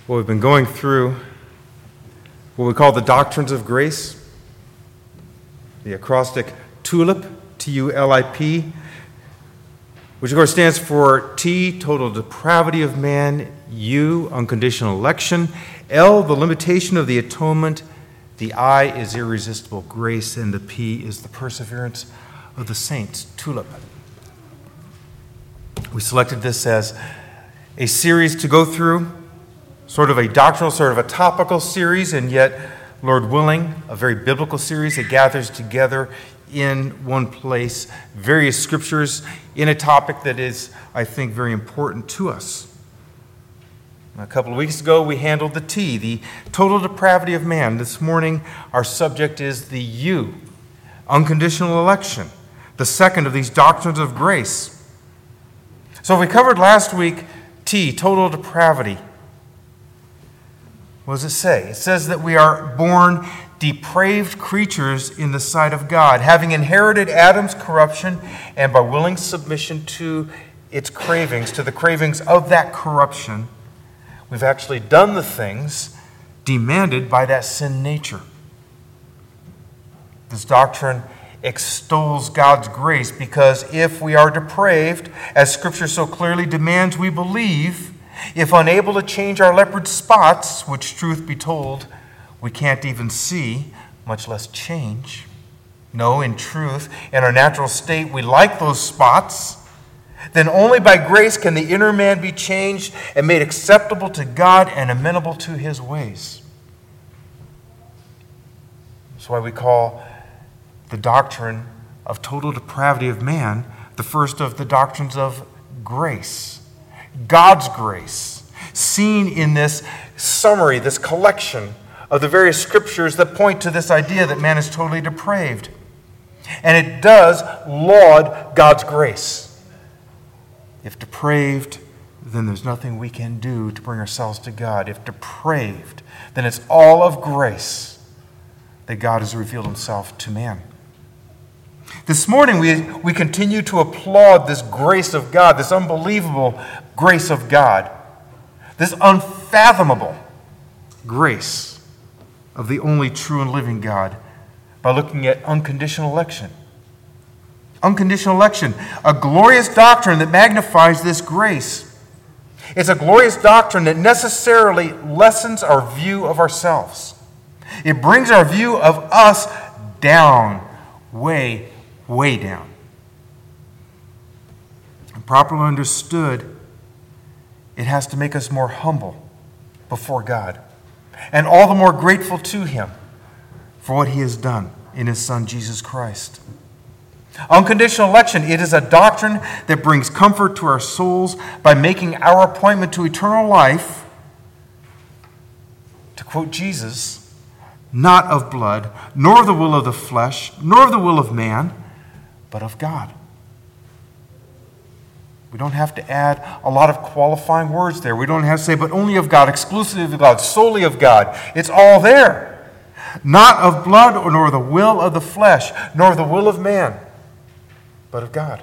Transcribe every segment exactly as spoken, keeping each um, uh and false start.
Well, we've been going through what we call the doctrines of grace, the acrostic TULIP, T U L I P, which of course stands for T, total depravity of man, U, unconditional election, L, the limitation of the atonement, the I is irresistible grace, and the P is the perseverance of the saints, TULIP. We selected this as a series to go through, sort of a doctrinal, sort of a topical series, and yet, Lord willing, a very biblical series that gathers together in one place various scriptures in a topic that is, I think, very important to us. A couple of weeks ago, we handled the T, the total depravity of man. This morning, our subject is the U, unconditional election, the second of these doctrines of grace. So we covered last week T, total depravity. What does it say? It says that we are born depraved creatures in the sight of God, having inherited Adam's corruption and by willing submission to its cravings, to the cravings of that corruption, we've actually done the things demanded by that sin nature. This doctrine extols God's grace because if we are depraved, as Scripture so clearly demands we believe, if unable to change our leopard spots, which, truth be told, we can't even see, much less change. No, in truth, in our natural state, we like those spots. Then only by grace can the inner man be changed and made acceptable to God and amenable to His ways. That's why we call the doctrine of total depravity of man the first of the doctrines of grace. God's grace, seen in this summary, this collection of the various scriptures that point to this idea that man is totally depraved. And it does laud God's grace. If depraved, then there's nothing we can do to bring ourselves to God. If depraved, then it's all of grace that God has revealed Himself to man. This morning, we, we continue to applaud this grace of God, this unbelievable grace of God, this unfathomable grace of the only true and living God by looking at unconditional election. Unconditional election, a glorious doctrine that magnifies this grace. It's a glorious doctrine that necessarily lessens our view of ourselves. It brings our view of us down, way, way down. And properly understood, it has to make us more humble before God, and all the more grateful to Him for what He has done in His Son, Jesus Christ. Unconditional election, it is a doctrine that brings comfort to our souls by making our appointment to eternal life, to quote Jesus, not of blood, nor of the will of the flesh, nor of the will of man, but of God. We don't have to add a lot of qualifying words there. We don't have to say, but only of God, exclusively of God, solely of God. It's all there. Not of blood, nor the will of the flesh, nor the will of man, but of God.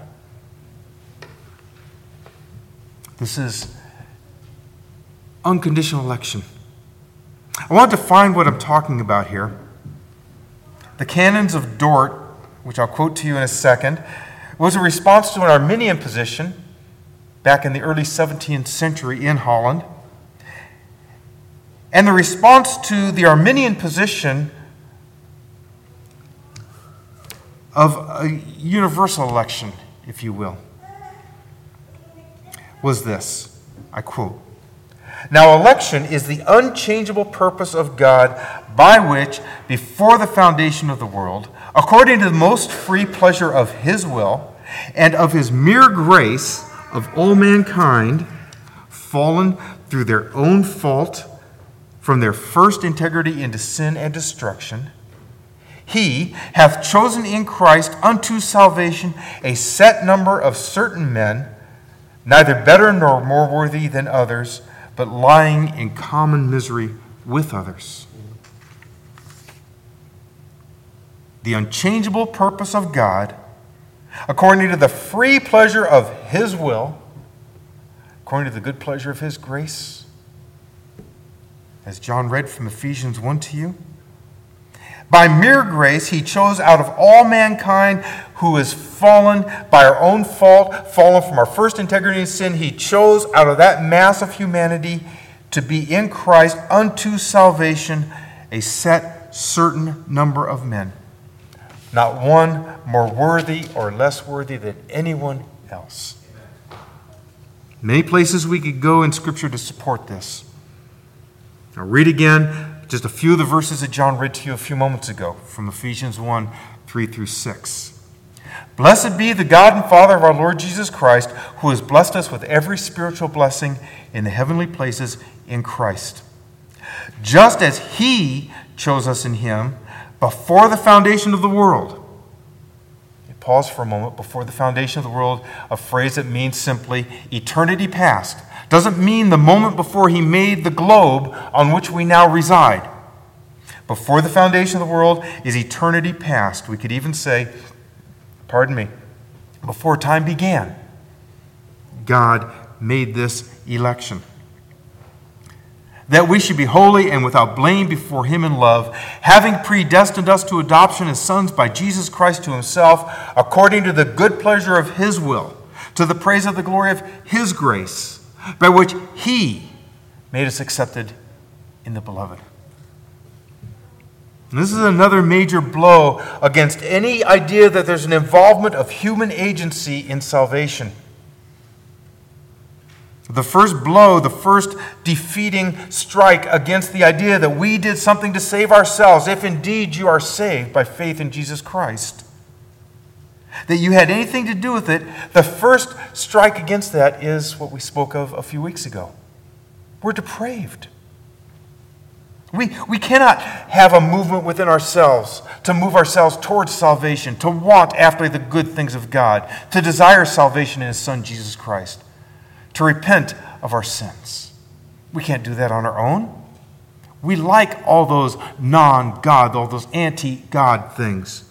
This is unconditional election. I want to define what I'm talking about here. The canons of Dort, which I'll quote to you in a second, was a response to an Arminian position back in the early seventeenth century in Holland. And the response to the Arminian position of a universal election, if you will, was this, I quote, "Now election is the unchangeable purpose of God by which, before the foundation of the world, according to the most free pleasure of His will and of His mere grace of all mankind, fallen through their own fault from their first integrity into sin and destruction, He hath chosen in Christ unto salvation a set number of certain men, neither better nor more worthy than others, but lying in common misery with others." The unchangeable purpose of God, according to the free pleasure of His will, according to the good pleasure of His grace, as John read from Ephesians one to you. By mere grace, he chose out of all mankind who is fallen by our own fault, fallen from our first integrity and sin. He chose out of that mass of humanity to be in Christ unto salvation a set, certain number of men. Not one more worthy or less worthy than anyone else. Many places we could go in Scripture to support this. I'll read again just a few of the verses that John read to you a few moments ago from Ephesians one, three through six. Blessed be the God and Father of our Lord Jesus Christ, who has blessed us with every spiritual blessing in the heavenly places in Christ. Just as he chose us in him before the foundation of the world. Pause for a moment. Before the foundation of the world, a phrase that means simply eternity past. Doesn't mean the moment before he made the globe on which we now reside. Before the foundation of the world is eternity past. We could even say, pardon me, before time began, God made this election. That we should be holy and without blame before him in love, having predestined us to adoption as sons by Jesus Christ to himself, according to the good pleasure of his will, to the praise of the glory of his grace, by which he made us accepted in the beloved. And this is another major blow against any idea that there's an involvement of human agency in salvation. The first blow, the first defeating strike against the idea that we did something to save ourselves, if indeed you are saved by faith in Jesus Christ, that you had anything to do with it, the first strike against that is what we spoke of a few weeks ago. We're depraved. We, we cannot have a movement within ourselves to move ourselves towards salvation, to want after the good things of God, to desire salvation in his Son, Jesus Christ, to repent of our sins. We can't do that on our own. We like all those non-God, all those anti-God things.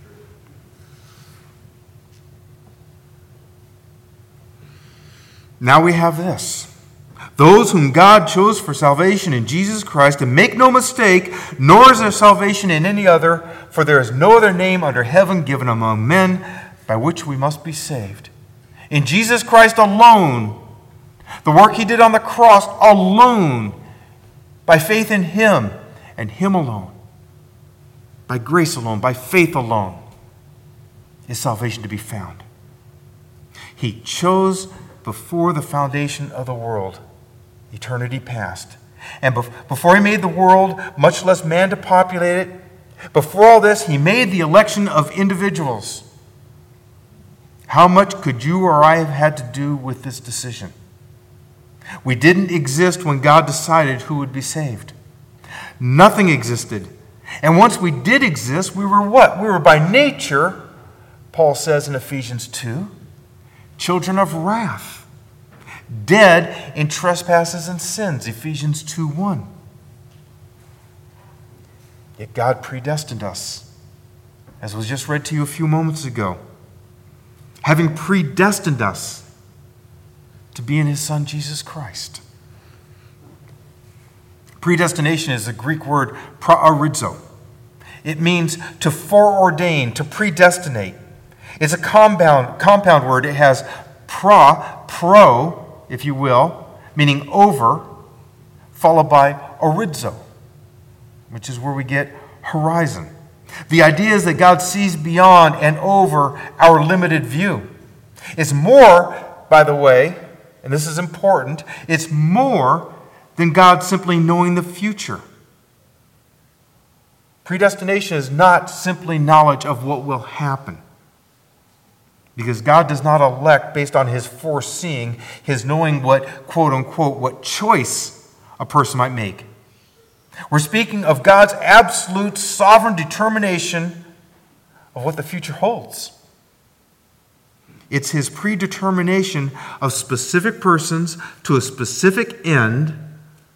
Now we have this. Those whom God chose for salvation in Jesus Christ, and make no mistake, nor is there salvation in any other, for there is no other name under heaven given among men by which we must be saved. In Jesus Christ alone, the work he did on the cross alone, by faith in him and him alone, by grace alone, by faith alone, is salvation to be found. He chose before the foundation of the world, eternity past. And before he made the world, much less man to populate it, before all this, he made the election of individuals. How much could you or I have had to do with this decision? We didn't exist when God decided who would be saved. Nothing existed. And once we did exist, we were what? We were by nature, Paul says in Ephesians two, children of wrath, dead in trespasses and sins, Ephesians two one. Yet God predestined us, as was just read to you a few moments ago, having predestined us to be in his Son, Jesus Christ. Predestination is the Greek word proorizo. It means to foreordain, to predestinate. It's a compound, compound word. It has pra, pro, if you will, meaning over, followed by orizo, which is where we get horizon. The idea is that God sees beyond and over our limited view. It's more, by the way, and this is important, it's more than God simply knowing the future. Predestination is not simply knowledge of what will happen. Because God does not elect based on his foreseeing, his knowing what, quote unquote, what choice a person might make. We're speaking of God's absolute sovereign determination of what the future holds. It's his predetermination of specific persons to a specific end, and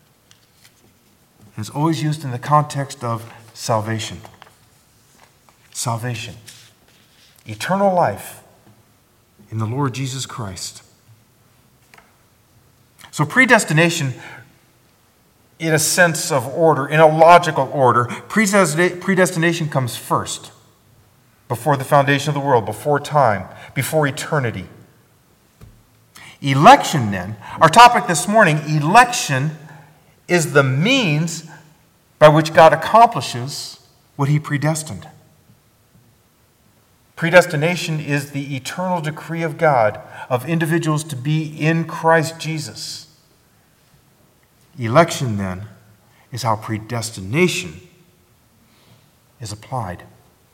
it's always used in the context of salvation. Salvation. Eternal life in the Lord Jesus Christ. So predestination in a sense of order, in a logical order. Predestination comes first, before the foundation of the world, before time, before eternity. Election, then, our topic this morning, election is the means by which God accomplishes what he predestined. Predestination is the eternal decree of God of individuals to be in Christ Jesus. Election, then, is how predestination is applied.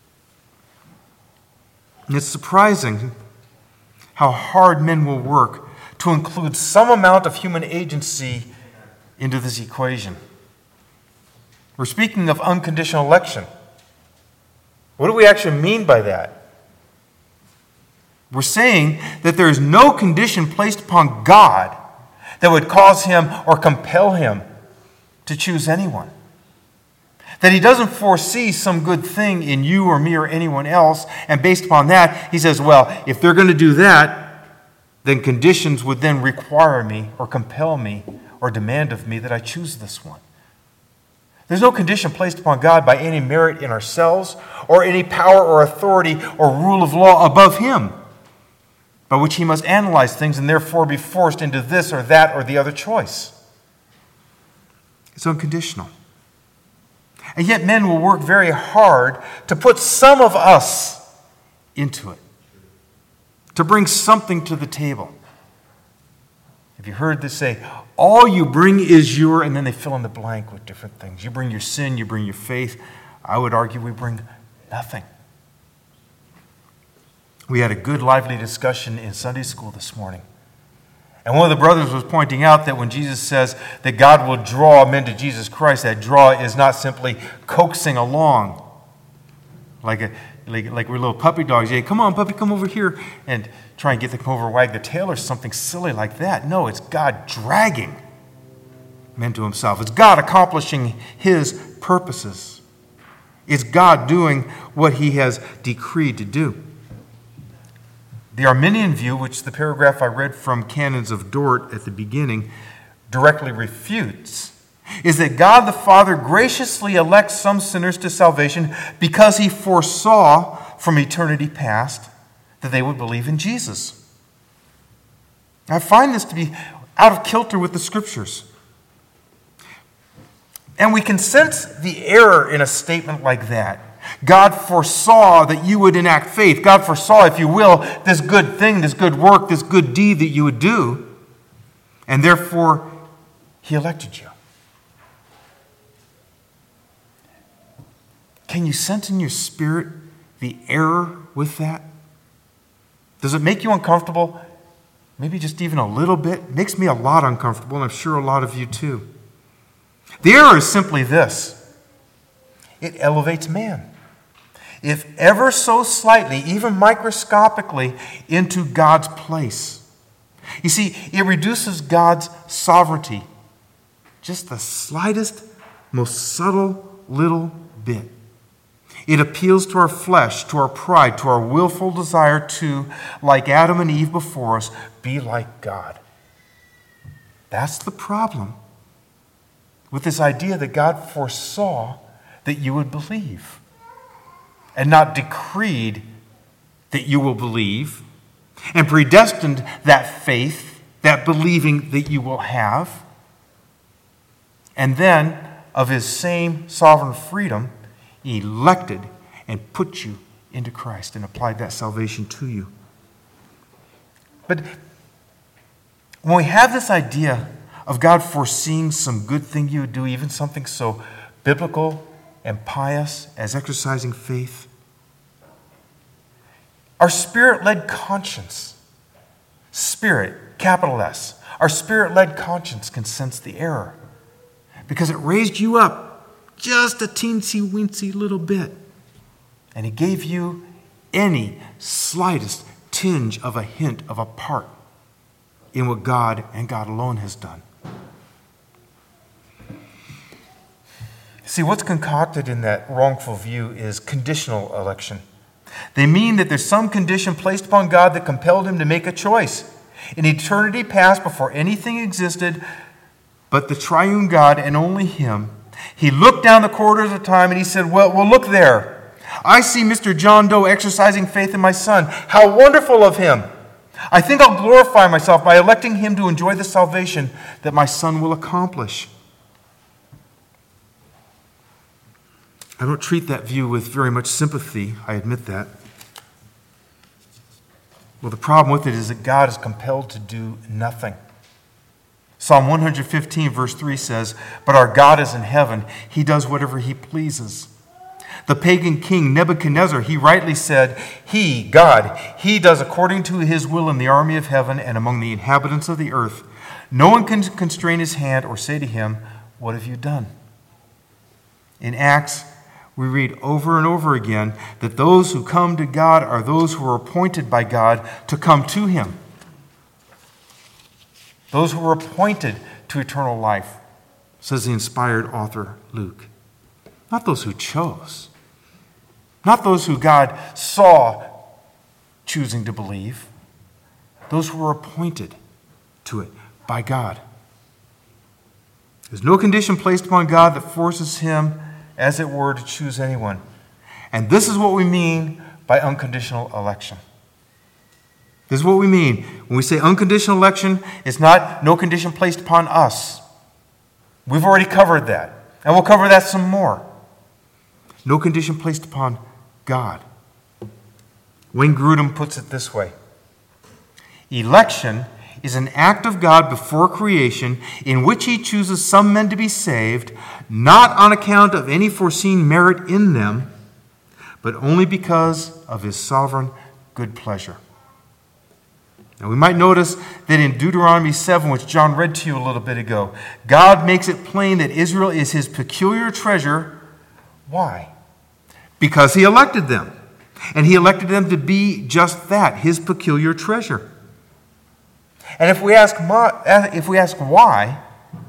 And it's surprising how hard men will work to include some amount of human agency into this equation. We're speaking of unconditional election. What do we actually mean by that? We're saying that there is no condition placed upon God that would cause him or compel him to choose anyone. That he doesn't foresee some good thing in you or me or anyone else, and based upon that, he says, well, if they're going to do that, then conditions would then require me or compel me or demand of me that I choose this one. There's no condition placed upon God by any merit in ourselves or any power or authority or rule of law above him, by which he must analyze things and therefore be forced into this or that or the other choice. It's unconditional. And yet men will work very hard to put some of us into it, to bring something to the table. Have you heard this say, all you bring is your, and then they fill in the blank with different things. You bring your sin, you bring your faith. I would argue we bring nothing. We had a good, lively discussion in Sunday school this morning. And one of the brothers was pointing out that when Jesus says that God will draw men to Jesus Christ, that draw is not simply coaxing along like a like, like we're little puppy dogs. Hey, come on, puppy, come over here, and try and get them to come over, wag the tail or something silly like that. No, it's God dragging men to himself. It's God accomplishing his purposes. It's God doing what he has decreed to do. The Arminian view, which the paragraph I read from Canons of Dort at the beginning directly refutes, is that God the Father graciously elects some sinners to salvation because he foresaw from eternity past that they would believe in Jesus. I find this to be out of kilter with the Scriptures. And we can sense the error in a statement like that. God foresaw that you would enact faith. God foresaw, if you will, this good thing, this good work, this good deed that you would do. And therefore, he elected you. Can you sense in your spirit the error with that? Does it make you uncomfortable? Maybe just even a little bit? It makes me a lot uncomfortable, and I'm sure a lot of you too. The error is simply this. It elevates man, if ever so slightly, even microscopically, into God's place. You see, it reduces God's sovereignty just the slightest, most subtle little bit. It appeals to our flesh, to our pride, to our willful desire to, like Adam and Eve before us, be like God. That's the problem with this idea that God foresaw that you would believe and not decreed that you will believe and predestined that faith, that believing that you will have, and then of his same sovereign freedom elected and put you into Christ and applied that salvation to you. But when we have this idea of God foreseeing some good thing you would do, even something so biblical and pious as exercising faith, our spirit-led conscience, spirit, capital S, our spirit-led conscience can sense the error because it raised you up just a teensy-weensy little bit, and he gave you any slightest tinge of a hint of a part in what God and God alone has done. See, what's concocted in that wrongful view is conditional election. They mean that there's some condition placed upon God that compelled him to make a choice. In eternity past, before anything existed, but the triune God and only him. He looked down the corridors of time and he said, well, well, look there. I see Mister John Doe exercising faith in my son. How wonderful of him. I think I'll glorify myself by electing him to enjoy the salvation that my son will accomplish. I don't treat that view with very much sympathy, I admit that. Well, the problem with it is that God is compelled to do nothing. Psalm one fifteen, verse three says, "But our God is in heaven. He does whatever he pleases." The pagan king Nebuchadnezzar, he rightly said, He, God, He does according to His will in the army of heaven and among the inhabitants of the earth. No one can constrain His hand or say to Him, "What have you done?" In Acts, we read over and over again that those who come to God are those who are appointed by God to come to Him. Those who are appointed to eternal life, says the inspired author Luke. Not those who chose. Not those who God saw choosing to believe. Those who were appointed to it by God. There's no condition placed upon God that forces Him, as it were, to choose anyone. And this is what we mean by unconditional election. This is what we mean. When we say unconditional election, it's not no condition placed upon us. We've already covered that. And we'll cover that some more. No condition placed upon God. Wayne Grudem puts it this way. Election is an act of God before creation in which He chooses some men to be saved, not on account of any foreseen merit in them, but only because of His sovereign good pleasure. Now we might notice that in Deuteronomy seven, which John read to you a little bit ago, God makes it plain that Israel is His peculiar treasure. Why? Because He elected them. And He elected them to be just that, His peculiar treasure. And if we ask, if we ask why,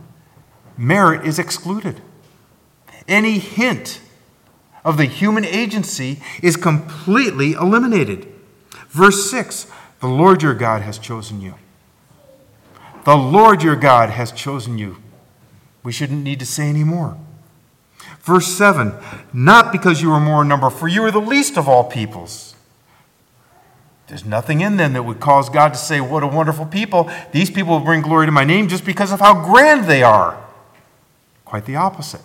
merit is excluded. Any hint of the human agency is completely eliminated. Verse six, the Lord your God has chosen you. The Lord your God has chosen you. We shouldn't need to say any more. Verse seven, not because you are more in number, for you are the least of all peoples. There's nothing in them that would cause God to say, what a wonderful people. These people will bring glory to my name just because of how grand they are. Quite the opposite.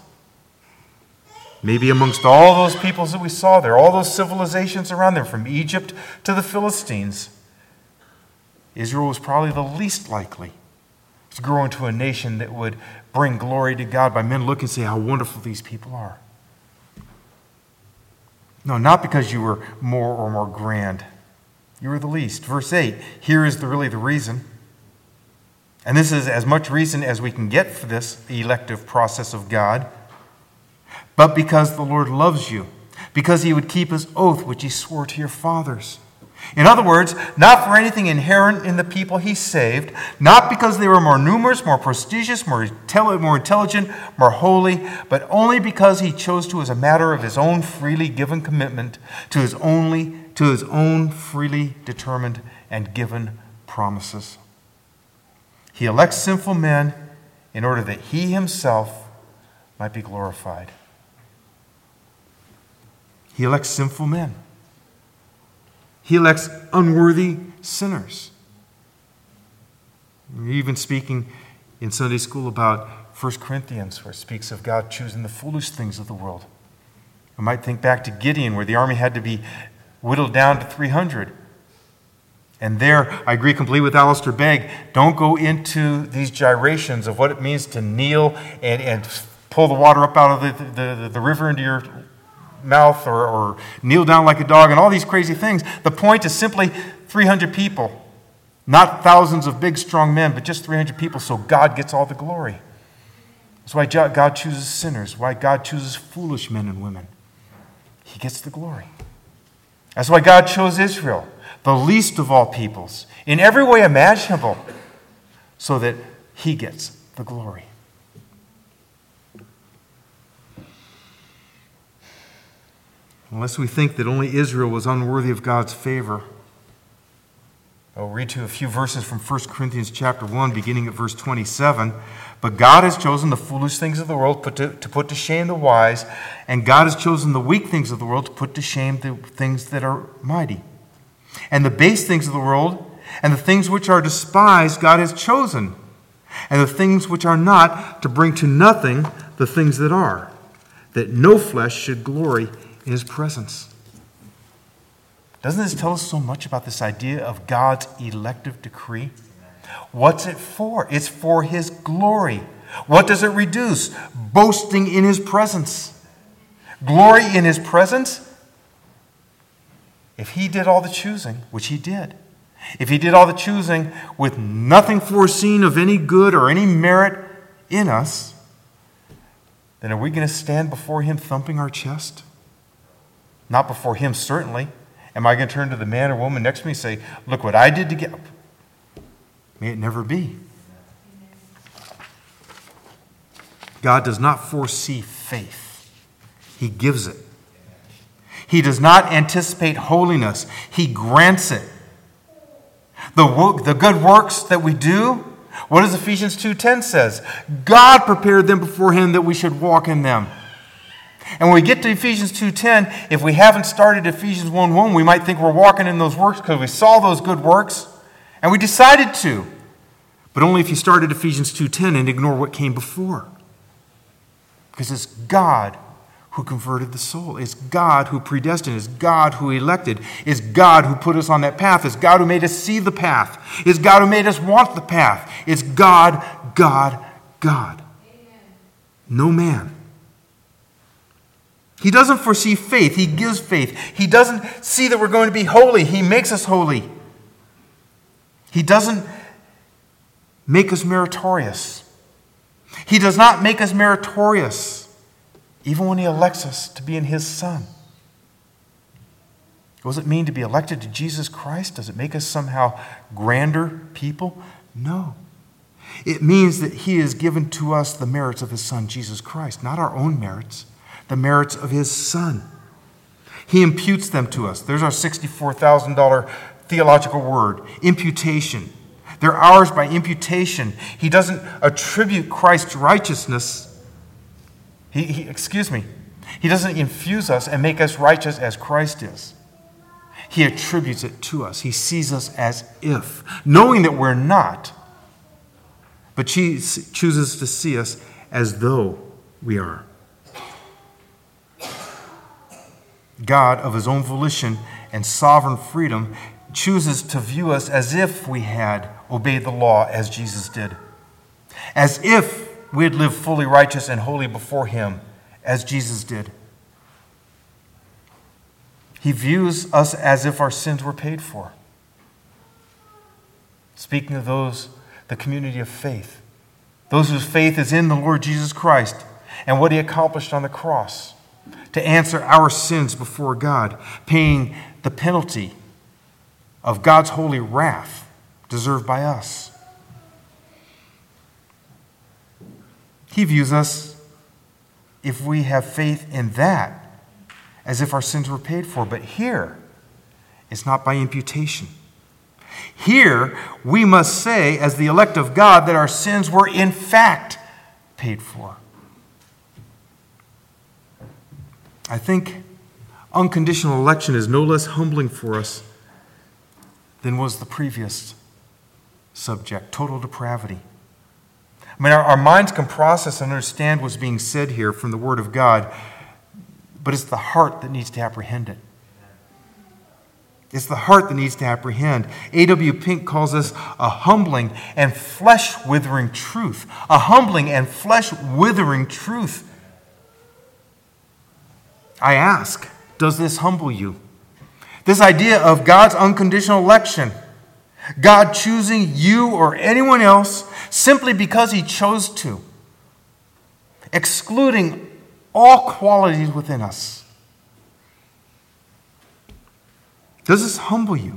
Maybe amongst all those peoples that we saw there, all those civilizations around there, from Egypt to the Philistines, Israel was probably the least likely to grow into a nation that would bring glory to God by men looking and say how wonderful these people are. No, not because you were more or more grand. You were the least. Verse eight, here is the, really the reason. And this is as much reason as we can get for this elective process of God. But because the Lord loves you, because He would keep His oath which He swore to your fathers. In other words, not for anything inherent in the people He saved, not because they were more numerous, more prestigious, more intelligent, more holy, but only because He chose to as a matter of His own freely given commitment to His only to His own freely determined and given promises. He elects sinful men in order that He Himself might be glorified. He elects sinful men. He elects unworthy sinners. We're even speaking in Sunday school about First Corinthians, where it speaks of God choosing the foolish things of the world. We might think back to Gideon, where the army had to be whittled down to three hundred. And there, I agree completely with Alistair Begg, don't go into these gyrations of what it means to kneel and, and pull the water up out of the, the, the river into your mouth, or, or kneel down like a dog, and all these crazy things. The point is simply three hundred people. Not thousands of big, strong men, but just three hundred people, so God gets all the glory. That's why God chooses sinners, why God chooses foolish men and women. He gets the glory. That's why God chose Israel, the least of all peoples, in every way imaginable, so that He gets the glory. Unless we think that only Israel was unworthy of God's favor, I'll read to you a few verses from First Corinthians chapter one, beginning at verse twenty-seven. But God has chosen the foolish things of the world put to, to put to shame the wise, and God has chosen the weak things of the world to put to shame the things that are mighty. And the base things of the world, and the things which are despised, God has chosen, and the things which are not, to bring to nothing the things that are, that no flesh should glory in his presence. Doesn't this tell us so much about this idea of God's elective decree? What's it for? It's for his glory. What does it reduce? Boasting in his presence. Glory in his presence? If he did all the choosing, which he did, if he did all the choosing with nothing foreseen of any good or any merit in us, then are we going to stand before him thumping our chest? Not before him, certainly. Am I going to turn to the man or woman next to me and say, look what I did to get... May it never be. God does not foresee faith. He gives it. He does not anticipate holiness. He grants it. The, work, the good works that we do, what does Ephesians two ten says? God prepared them beforehand that we should walk in them. And when we get to Ephesians two ten, if we haven't started Ephesians one one, we might think we're walking in those works because we saw those good works and we decided to. But only if you started Ephesians two ten and ignore what came before. Because it's God who converted the soul. It's God who predestined. It's God who elected. It's God who put us on that path. It's God who made us see the path. It's God who made us want the path. It's God, God, God. Amen. No man. He doesn't foresee faith. He gives faith. He doesn't see that we're going to be holy. He makes us holy. He doesn't make us meritorious. He does not make us meritorious, even when he elects us to be in his Son. What does it mean to be elected to Jesus Christ? Does it make us somehow grander people? No. It means that he has given to us the merits of his Son, Jesus Christ, not our own merits, the merits of his Son. He imputes them to us. There's our sixty-four thousand dollars theological word, imputation. They're ours by imputation. He doesn't attribute Christ's righteousness. He, he, excuse me. He doesn't infuse us and make us righteous as Christ is. He attributes it to us. He sees us as if, knowing that we're not, but he chooses to see us as though we are. God, of his own volition and sovereign freedom, chooses to view us as if we had obeyed the law as Jesus did. As if we had lived fully righteous and holy before him as Jesus did. He views us as if our sins were paid for. Speaking of those, the community of faith, those whose faith is in the Lord Jesus Christ and what he accomplished on the cross to answer our sins before God, paying the penalty of God's holy wrath deserved by us. He views us, if we have faith in that, as if our sins were paid for. But here, it's not by imputation. Here, we must say, as the elect of God, that our sins were in fact paid for. I think unconditional election is no less humbling for us than was the previous subject, total depravity. I mean, our, our minds can process and understand what's being said here from the Word of God, but it's the heart that needs to apprehend it. It's the heart that needs to apprehend. A W Pink calls this a humbling and flesh-withering truth. A humbling and flesh-withering truth. I ask, does this humble you? This idea of God's unconditional election, God choosing you or anyone else simply because he chose to, excluding all qualities within us. Does this humble you?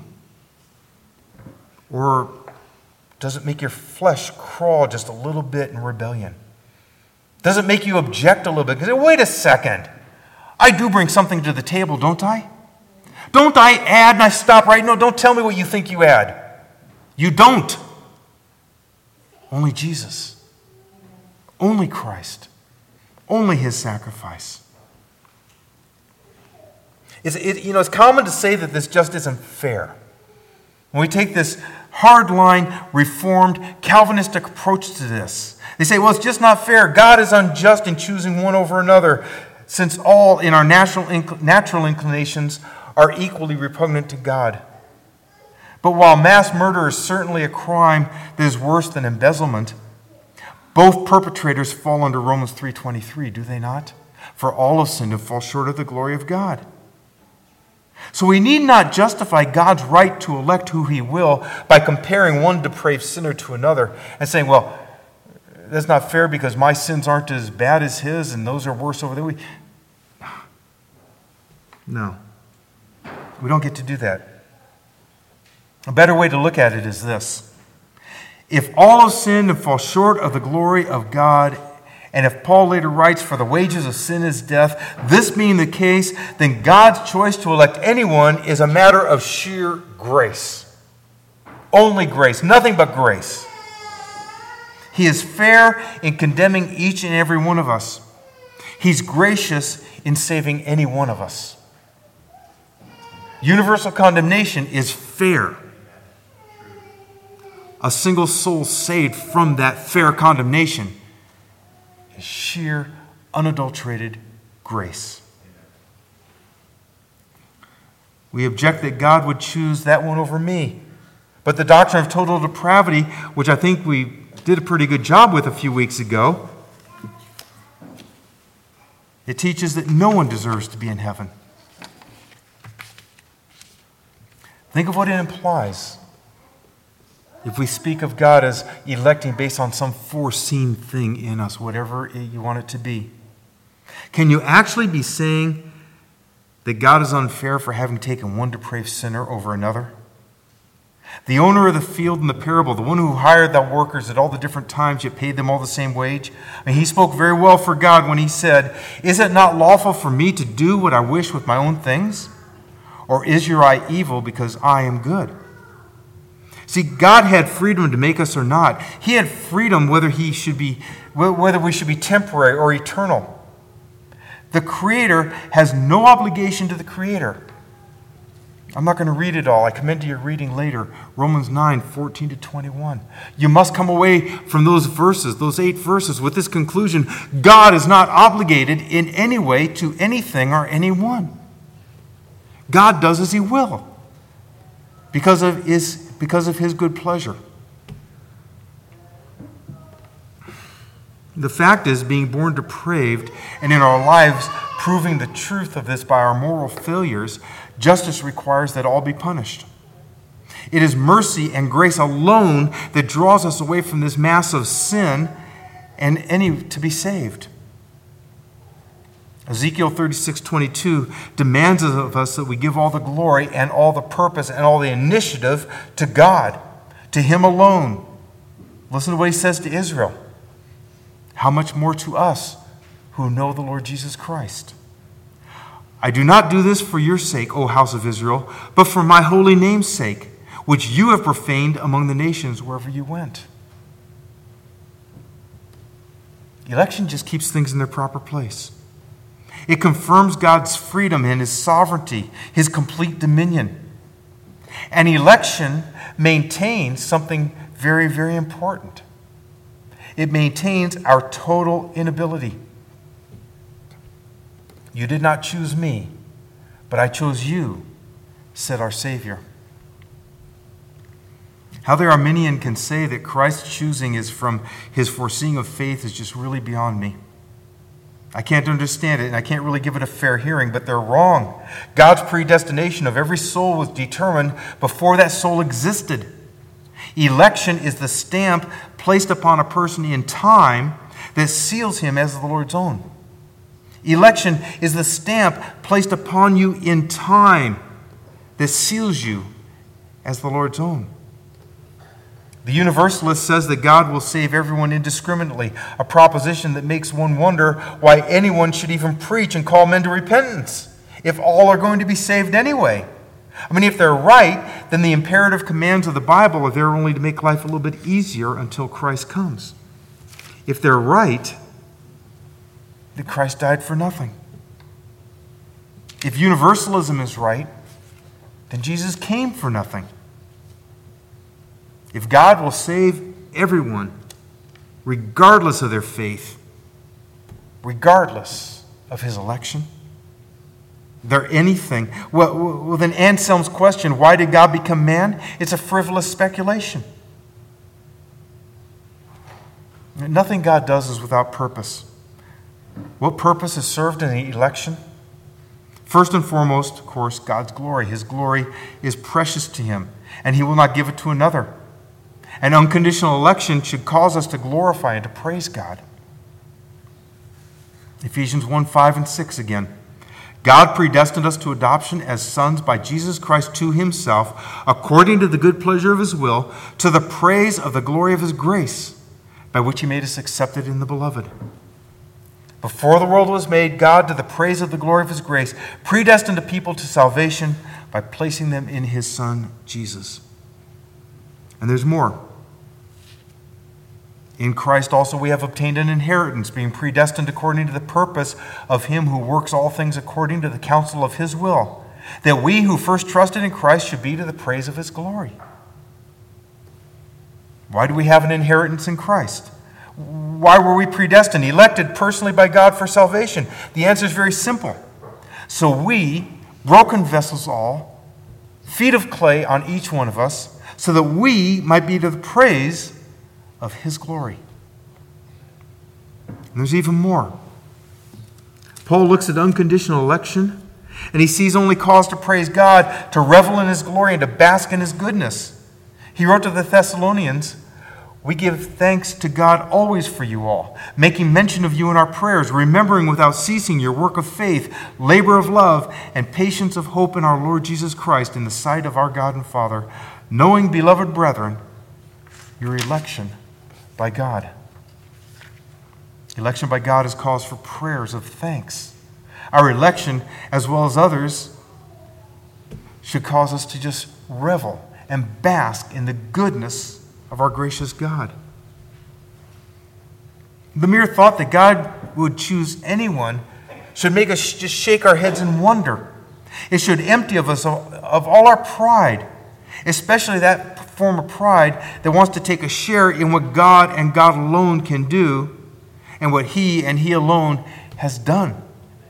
Or does it make your flesh crawl just a little bit in rebellion? Does it make you object a little bit? Because, wait a second, I do bring something to the table, don't I? Don't I add and I stop right? No, don't tell me what you think you add. You don't. Only Jesus. Only Christ. Only his sacrifice. It's, it, you know, it's common to say that this just isn't fair. When we take this hardline, reformed, Calvinistic approach to this, they say, well, it's just not fair. God is unjust in choosing one over another, since all in our natural, inc- natural inclinations are equally repugnant to God. But while mass murder is certainly a crime that is worse than embezzlement, both perpetrators fall under Romans three twenty-three, do they not? For all have sinned and fall short of the glory of God. So we need not justify God's right to elect who he will by comparing one depraved sinner to another and saying, well, that's not fair because my sins aren't as bad as his and those are worse over there. No. We don't get to do that. A better way to look at it is this. If all have sinned and fall short of the glory of God, and if Paul later writes, for the wages of sin is death, this being the case, then God's choice to elect anyone is a matter of sheer grace. Only grace, nothing but grace. He is fair in condemning each and every one of us. He's gracious in saving any one of us. Universal condemnation is fair. A single soul saved from that fair condemnation is sheer, unadulterated grace. We object that God would choose that one over me. But the doctrine of total depravity, which I think we did a pretty good job with a few weeks ago, it teaches that no one deserves to be in heaven. Think of what it implies if we speak of God as electing based on some foreseen thing in us, whatever you want it to be. Can you actually be saying that God is unfair for having taken one depraved sinner over another? The owner of the field in the parable, the one who hired the workers at all the different times yet paid them all the same wage, I mean, he spoke very well for God when he said, is it not lawful for me to do what I wish with my own things? Or is your eye evil because I am good? See, God had freedom to make us or not. He had freedom whether he should be, whether we should be temporary or eternal. The Creator has no obligation to the Creator. I'm not going to read it all. I commend to your reading later, Romans nine, fourteen to twenty-one. You must come away from those verses, those eight verses, with this conclusion: God is not obligated in any way to anything or anyone. God does as he will because of his because of his good pleasure. The fact is, being born depraved and in our lives proving the truth of this by our moral failures, justice requires that all be punished. It is mercy and grace alone that draws us away from this mass of sin and any to be saved. Ezekiel thirty-six twenty-two demands of us that we give all the glory and all the purpose and all the initiative to God, to him alone. Listen to what he says to Israel. How much more to us who know the Lord Jesus Christ? I do not do this for your sake, O house of Israel, but for my holy name's sake, which you have profaned among the nations wherever you went. Election just keeps things in their proper place. It confirms God's freedom and his sovereignty, his complete dominion. And election maintains something very, very important. It maintains our total inability. You did not choose me, but I chose you, said our Savior. How the Arminian can say that Christ's choosing is from his foreseeing of faith is just really beyond me. I can't understand it, and I can't really give it a fair hearing, but they're wrong. God's predestination of every soul was determined before that soul existed. Election is the stamp placed upon a person in time that seals him as the Lord's own. Election is the stamp placed upon you in time that seals you as the Lord's own. The Universalist says that God will save everyone indiscriminately, a proposition that makes one wonder why anyone should even preach and call men to repentance if all are going to be saved anyway. I mean, if they're right, then the imperative commands of the Bible are there only to make life a little bit easier until Christ comes. If they're right, then Christ died for nothing. If universalism is right, then Jesus came for nothing. If God will save everyone, regardless of their faith, regardless of his election, they're anything. Well, well, then Anselm's question, why did God become man? It's a frivolous speculation. Nothing God does is without purpose. What purpose is served in the election? First and foremost, of course, God's glory. His glory is precious to him, and he will not give it to another. An unconditional election should cause us to glorify and to praise God. Ephesians one, five, and six again. God predestined us to adoption as sons by Jesus Christ to himself, according to the good pleasure of his will, to the praise of the glory of his grace, by which he made us accepted in the beloved. Before the world was made, God, to the praise of the glory of his grace, predestined a people to salvation by placing them in his Son, Jesus. And there's more. In Christ also we have obtained an inheritance, being predestined according to the purpose of him who works all things according to the counsel of his will, that we who first trusted in Christ should be to the praise of his glory. Why do we have an inheritance in Christ? Why were we predestined, elected personally by God for salvation? The answer is very simple. So we, broken vessels all, feet of clay on each one of us, so that we might be to the praise of his glory. And there's even more. Paul looks at unconditional election, and he sees only cause to praise God, to revel in his glory, and to bask in his goodness. He wrote to the Thessalonians, we give thanks to God always for you all, making mention of you in our prayers, remembering without ceasing your work of faith, labor of love, and patience of hope in our Lord Jesus Christ in the sight of our God and Father, knowing, beloved brethren, your election by God. Election by God is cause for prayers of thanks. Our election, as well as others, should cause us to just revel and bask in the goodness of our gracious God. The mere thought that God would choose anyone should make us just shake our heads in wonder. It should empty of us of all our pride, especially that form of pride that wants to take a share in what God and God alone can do and what he and he alone has done.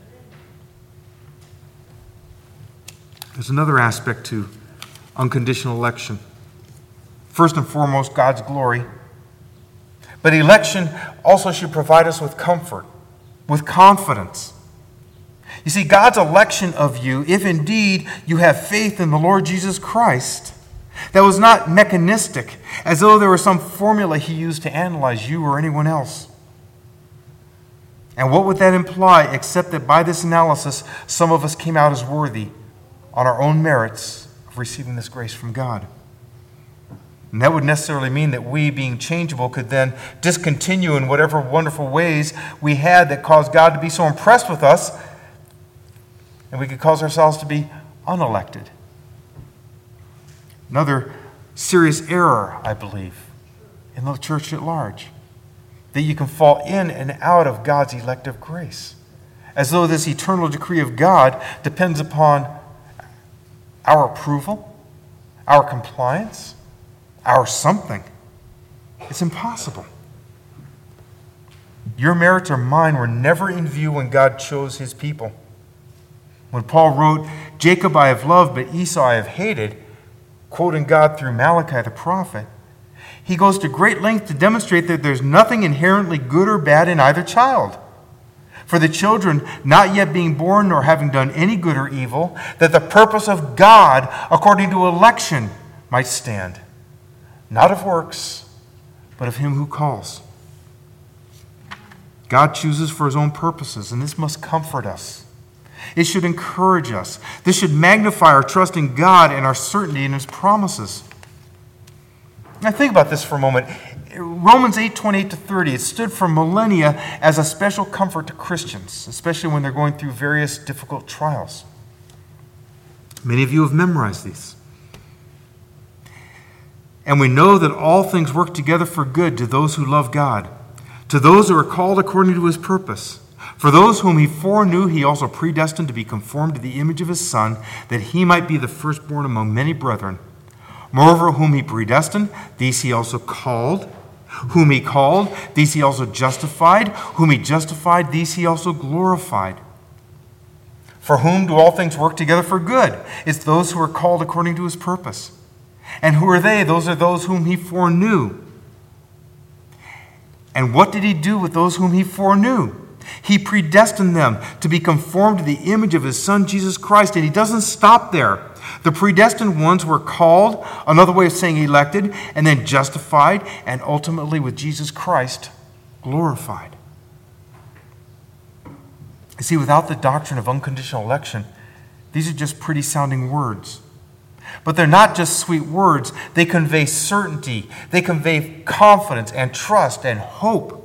There's another aspect to unconditional election. First and foremost, God's glory. But election also should provide us with comfort, with confidence. You see, God's election of you, if indeed you have faith in the Lord Jesus Christ, that was not mechanistic, as though there was some formula he used to analyze you or anyone else. And what would that imply, except that by this analysis, some of us came out as worthy on our own merits of receiving this grace from God? And that would necessarily mean that we, being changeable, could then discontinue in whatever wonderful ways we had that caused God to be so impressed with us, and we could cause ourselves to be unelected. Another serious error, I believe, in the church at large, that you can fall in and out of God's elective grace, as though this eternal decree of God depends upon our approval, our compliance, our something. It's impossible. Your merits or mine were never in view when God chose his people. When Paul wrote, Jacob I have loved, but Esau I have hated, quoting God through Malachi the prophet, he goes to great length to demonstrate that there's nothing inherently good or bad in either child. For the children not yet being born nor having done any good or evil, that the purpose of God according to election might stand, not of works, but of him who calls. God chooses for his own purposes, and this must comfort us. It should encourage us. This should magnify our trust in God and our certainty in his promises. Now think about this for a moment. Romans eight, twenty-eight to thirty, it stood for millennia as a special comfort to Christians, especially when they're going through various difficult trials. Many of you have memorized these. And we know that all things work together for good to those who love God, to those who are called according to his purpose. For those whom he foreknew, he also predestined to be conformed to the image of his Son, that he might be the firstborn among many brethren. Moreover, whom he predestined, these he also called. Whom he called, these he also justified. Whom he justified, these he also glorified. For whom do all things work together for good? It's those who are called according to his purpose. And who are they? Those are those whom he foreknew. And what did he do with those whom he foreknew? He predestined them to be conformed to the image of his Son, Jesus Christ. And he doesn't stop there. The predestined ones were called, another way of saying elected, and then justified, and ultimately with Jesus Christ, glorified. You see, without the doctrine of unconditional election, these are just pretty sounding words. But they're not just sweet words. They convey certainty. They convey confidence and trust and hope.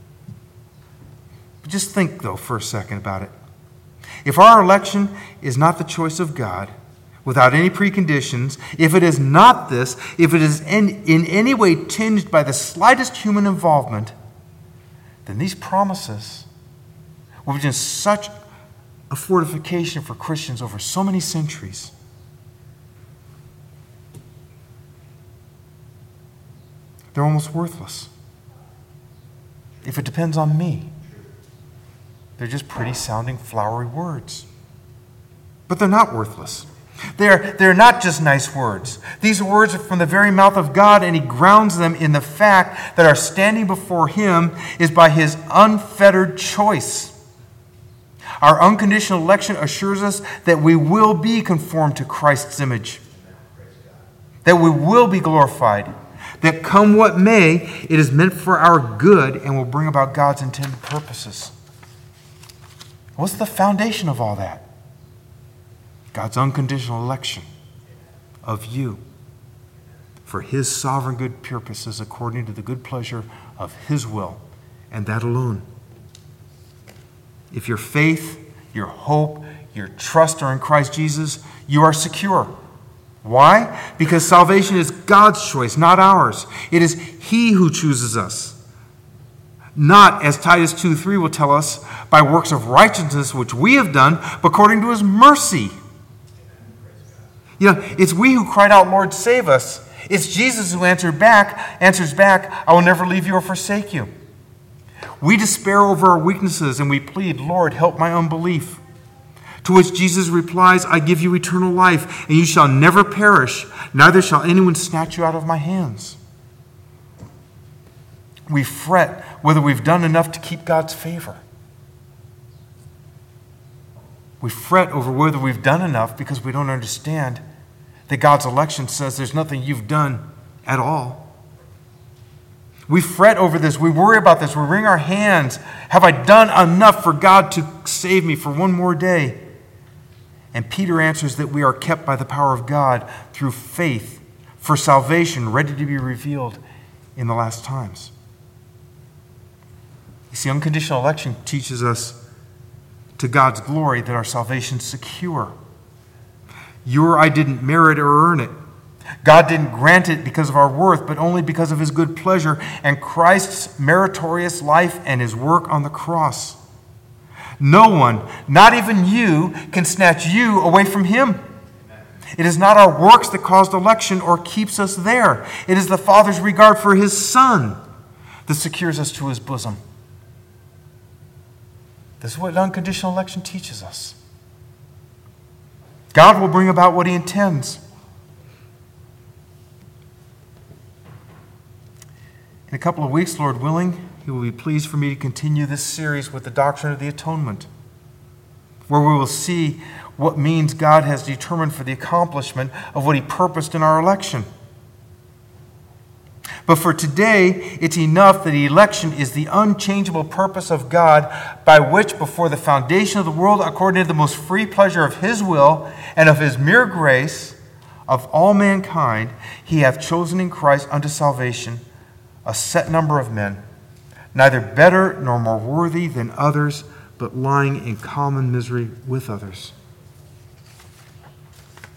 But just think, though, for a second about it. If our election is not the choice of God, without any preconditions, if it is not this, if it is in, in any way tinged by the slightest human involvement, then these promises will be just such a fortification for Christians over so many centuries. They're almost worthless. If it depends on me, they're just pretty sounding flowery words. But they're not worthless. They're, they're not just nice words. These words are from the very mouth of God, and he grounds them in the fact that our standing before him is by his unfettered choice. Our unconditional election assures us that we will be conformed to Christ's image, that we will be glorified, that come what may, it is meant for our good and will bring about God's intended purposes. What's the foundation of all that? God's unconditional election of you for his sovereign good purposes according to the good pleasure of his will, and that alone. If your faith, your hope, your trust are in Christ Jesus, you are secure. Why? Because salvation is God's choice, not ours. It is he who chooses us. Not, as Titus two three will tell us, by works of righteousness which we have done, but according to his mercy. You know, it's we who cried out, Lord, save us. It's Jesus who answered back, answers back, I will never leave you or forsake you. We despair over our weaknesses and we plead, Lord, help my unbelief. To which Jesus replies, I give you eternal life, and you shall never perish, neither shall anyone snatch you out of my hands. We fret whether we've done enough to keep God's favor. We fret over whether we've done enough because we don't understand that God's election says there's nothing you've done at all. We fret over this. We worry about this. We wring our hands. Have I done enough for God to save me for one more day? And Peter answers that we are kept by the power of God through faith for salvation ready to be revealed in the last times. You see, unconditional election teaches us to God's glory that our salvation is secure. You or I didn't merit or earn it. God didn't grant it because of our worth, but only because of his good pleasure and Christ's meritorious life and his work on the cross. No one, not even you, can snatch you away from him. It is not our works that caused election or keeps us there. It is the Father's regard for his Son that secures us to his bosom. This is what unconditional election teaches us. God will bring about what he intends. In a couple of weeks, Lord willing, he will be pleased for me to continue this series with the doctrine of the atonement, where we will see what means God has determined for the accomplishment of what he purposed in our election. But for today, it's enough that the election is the unchangeable purpose of God, by which before the foundation of the world, according to the most free pleasure of his will and of his mere grace, of all mankind, he hath chosen in Christ unto salvation a set number of men, neither better nor more worthy than others, but lying in common misery with others.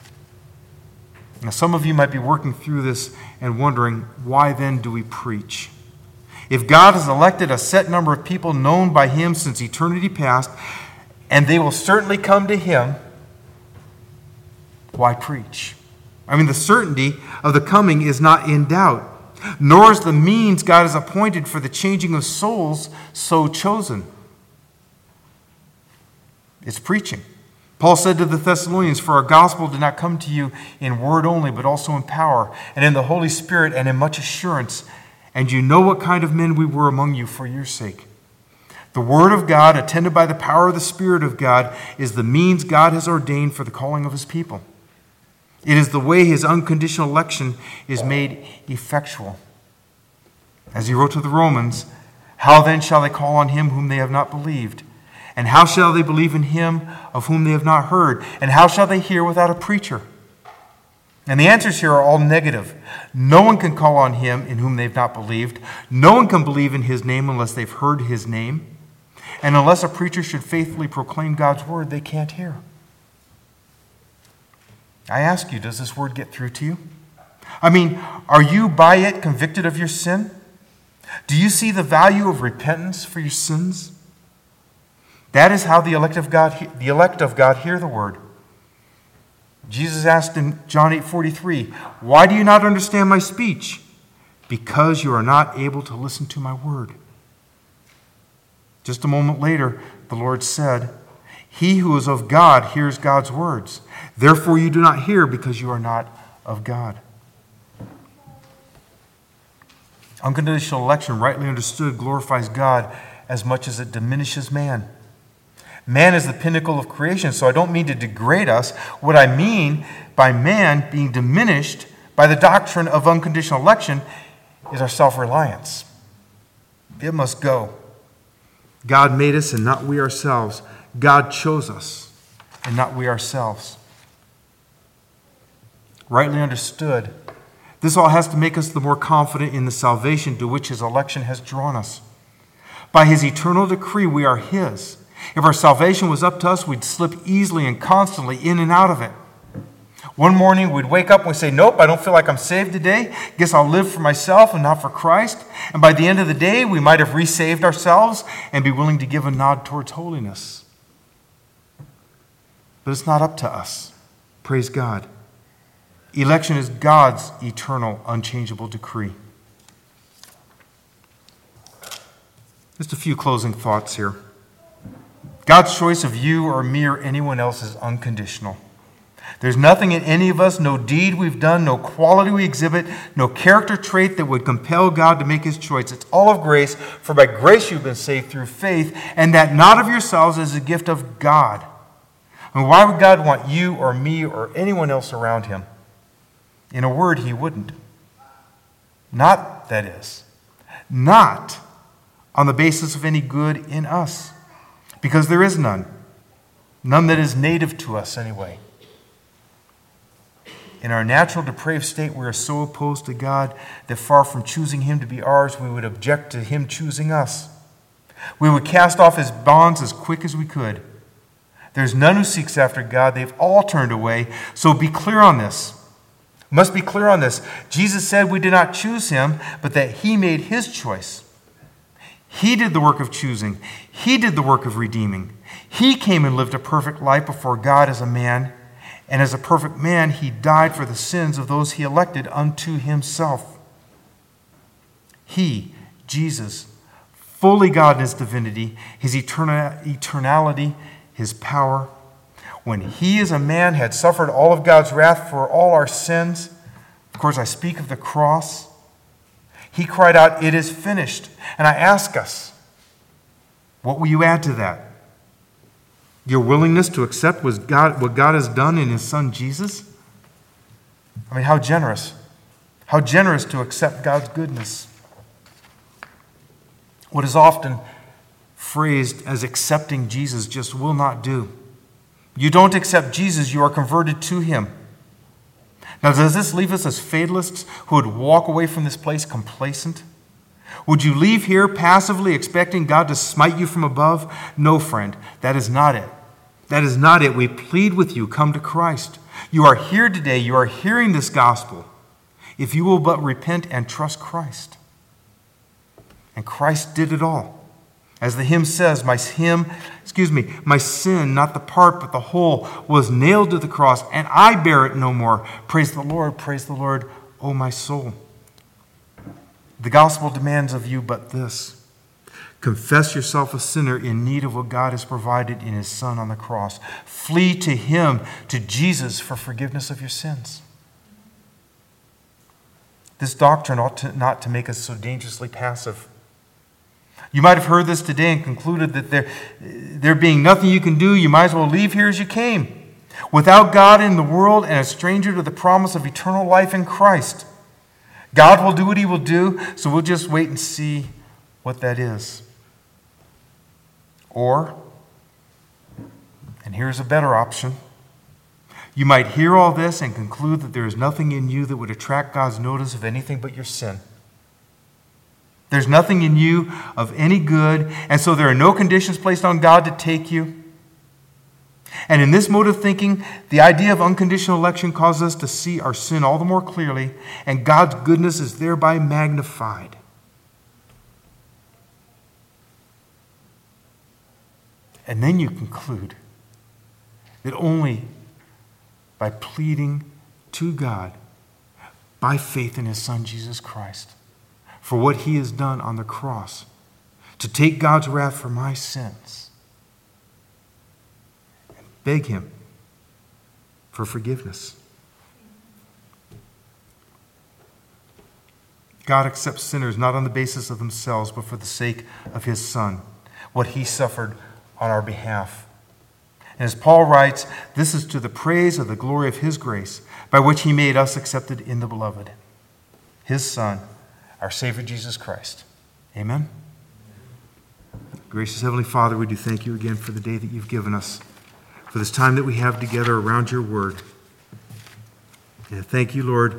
Now, some of you might be working through this and wondering, why then do we preach? If God has elected a set number of people known by him since eternity past, and they will certainly come to him, why preach? I mean, the certainty of the coming is not in doubt, nor is the means God has appointed for the changing of souls so chosen. It's preaching. Paul said to the Thessalonians, "For our gospel did not come to you in word only, but also in power, and in the Holy Spirit, and in much assurance. And you know what kind of men we were among you for your sake." The word of God, attended by the power of the Spirit of God, is the means God has ordained for the calling of his people. It is the way his unconditional election is made effectual. As he wrote to the Romans, "How then shall they call on him whom they have not believed? And how shall they believe in him of whom they have not heard? And how shall they hear without a preacher?" And the answers here are all negative. No one can call on him in whom they've not believed. No one can believe in his name unless they've heard his name. And unless a preacher should faithfully proclaim God's word, they can't hear. I ask you, does this word get through to you? I mean, are you by it convicted of your sin? Do you see the value of repentance for your sins? That is how the elect of God, the elect of God hear the word. Jesus asked in John eight forty-three, "Why do you not understand my speech? Because you are not able to listen to my word." Just a moment later, the Lord said, "He who is of God hears God's words. Therefore you do not hear, because you are not of God." Unconditional election, rightly understood, glorifies God as much as it diminishes man. Man is the pinnacle of creation, so I don't mean to degrade us. What I mean by man being diminished by the doctrine of unconditional election is our self-reliance. It must go. God made us and not we ourselves. God chose us and not we ourselves. Rightly understood, this all has to make us the more confident in the salvation to which his election has drawn us. By his eternal decree, we are his. If our salvation was up to us, we'd slip easily and constantly in and out of it. One morning, we'd wake up and we'd say, "Nope, I don't feel like I'm saved today. Guess I'll live for myself and not for Christ." And by the end of the day, we might have resaved ourselves and be willing to give a nod towards holiness. But it's not up to us. Praise God. Election is God's eternal, unchangeable decree. Just a few closing thoughts here. God's choice of you or me or anyone else is unconditional. There's nothing in any of us, no deed we've done, no quality we exhibit, no character trait that would compel God to make his choice. It's all of grace, for by grace you've been saved through faith, and that not of yourselves is a gift of God. I mean, why would God want you or me or anyone else around him? In a word, he wouldn't. Not, that is, not on the basis of any good in us. Because there is none. None that is native to us anyway. In our natural depraved state, we are so opposed to God that far from choosing him to be ours, we would object to him choosing us. We would cast off his bonds as quick as we could. There's none who seeks after God. They've all turned away. So be clear on this. Must be clear on this. Jesus said we did not choose him, but that he made his choice. He did the work of choosing. He did the work of redeeming. He came and lived a perfect life before God as a man. And as a perfect man, he died for the sins of those he elected unto himself. He, Jesus, fully God in his divinity, his eternal, eternality, his power, when he as a man had suffered all of God's wrath for all our sins, of course I speak of the cross, he cried out, "It is finished." And I ask us, what will you add to that? Your willingness to accept what God, what God has done in his son Jesus? I mean, how generous. How generous to accept God's goodness. What is often phrased as accepting Jesus just will not do. You don't accept Jesus, you are converted to him. Now, does this leave us as fatalists who would walk away from this place complacent? Would you leave here passively expecting God to smite you from above? No, friend, that is not it. That is not it. We plead with you, come to Christ. You are here today. You are hearing this gospel. If you will but repent and trust Christ. And Christ did it all. As the hymn says, my hymn, excuse me, my sin, not the part but the whole, was nailed to the cross, and I bear it no more. Praise the Lord, praise the Lord, O my soul. The gospel demands of you but this. Confess yourself a sinner in need of what God has provided in his Son on the cross. Flee to him, to Jesus, for forgiveness of your sins. This doctrine ought to, not to make us so dangerously passive. You might have heard this today and concluded that there, there being nothing you can do, you might as well leave here as you came. Without God in the world and a stranger to the promise of eternal life in Christ. God will do what he will do, so we'll just wait and see what that is. Or, and here's a better option, you might hear all this and conclude that there is nothing in you that would attract God's notice of anything but your sin. There's nothing in you of any good, and so there are no conditions placed on God to take you. And in this mode of thinking, the idea of unconditional election causes us to see our sin all the more clearly, and God's goodness is thereby magnified. And then you conclude that only by pleading to God, by faith in his Son, Jesus Christ, for what he has done on the cross, to take God's wrath for my sins, and beg him for forgiveness. God accepts sinners not on the basis of themselves, but for the sake of his Son, what he suffered on our behalf. And as Paul writes, this is to the praise of the glory of his grace, by which he made us accepted in the beloved, his Son, our Savior Jesus Christ. Amen. Gracious Heavenly Father, we do thank you again for the day that you've given us, for this time that we have together around your word. And thank you, Lord,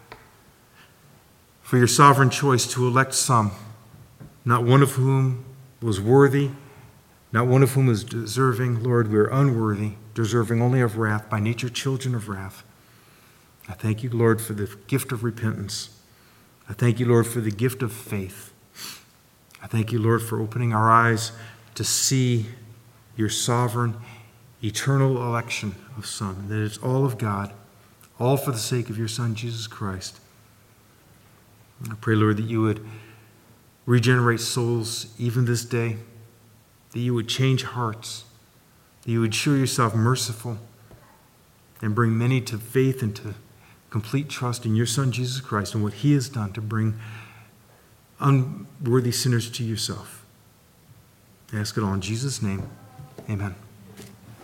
for your sovereign choice to elect some, not one of whom was worthy, not one of whom is deserving. Lord, we are unworthy, deserving only of wrath, by nature children of wrath. I thank you, Lord, for the gift of repentance. I thank you, Lord, for the gift of faith. I thank you, Lord, for opening our eyes to see your sovereign, eternal election of Son, that it's all of God, all for the sake of your Son, Jesus Christ. I pray, Lord, that you would regenerate souls even this day, that you would change hearts, that you would show yourself merciful and bring many to faith and to complete trust in your Son, Jesus Christ, and what he has done to bring unworthy sinners to yourself. I ask it all in Jesus' name. Amen.